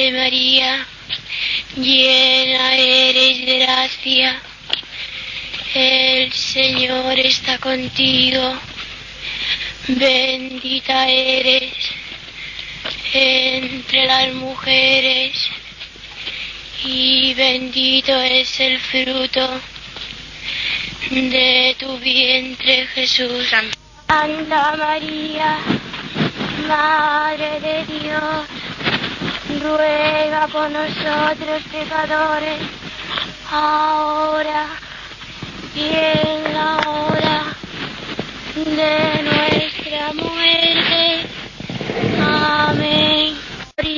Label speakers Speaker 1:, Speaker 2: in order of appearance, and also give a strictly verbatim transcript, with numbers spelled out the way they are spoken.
Speaker 1: Ave María, llena eres de gracia, el Señor está contigo, bendita eres entre las mujeres, y bendito es el fruto de tu vientre, Jesús. Santa María, Madre de Dios, ruega por nosotros pecadores, ahora y en la hora de nuestra muerte.